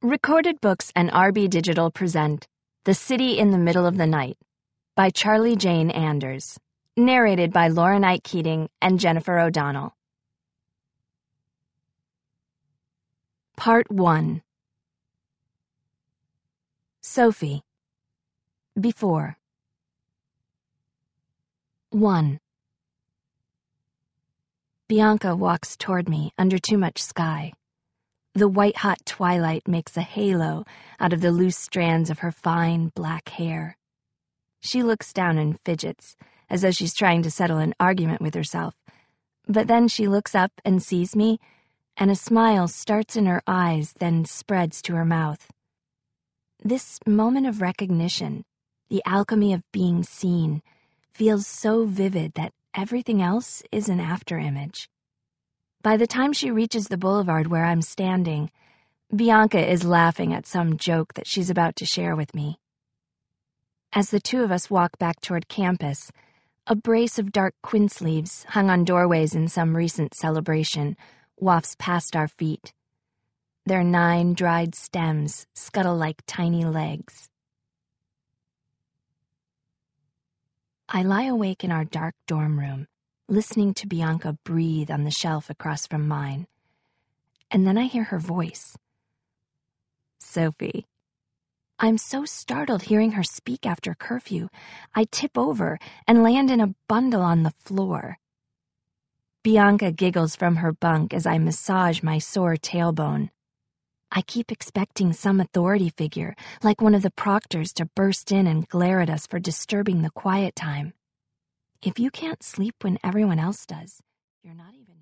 Recorded Books and RB Digital present The City in the Middle of the Night by Charlie Jane Anders, narrated by Laura Knight Keating and Jennifer O'Donnell. Part 1. Sophie. Before. 1. Bianca walks toward me under too much sky. The white-hot twilight makes a halo out of the loose strands of her fine, black hair. She looks down and fidgets, as though she's trying to settle an argument with herself. But then she looks up and sees me, and a smile starts in her eyes, then spreads to her mouth. This moment of recognition, the alchemy of being seen, feels so vivid that everything else is an afterimage. By the time she reaches the boulevard where I'm standing, Bianca is laughing at some joke that she's about to share with me. As the two of us walk back toward campus, a brace of dark quince leaves hung on doorways in some recent celebration wafts past our feet. Their 9 dried stems scuttle like tiny legs. I lie awake in our dark dorm room, listening to Bianca breathe on the shelf across from mine. And then I hear her voice. Sophie. I'm so startled hearing her speak after curfew, I tip over and land in a bundle on the floor. Bianca giggles from her bunk as I massage my sore tailbone. I keep expecting some authority figure, like one of the proctors, to burst in and glare at us for disturbing the quiet time. If you can't sleep when everyone else does, you're not even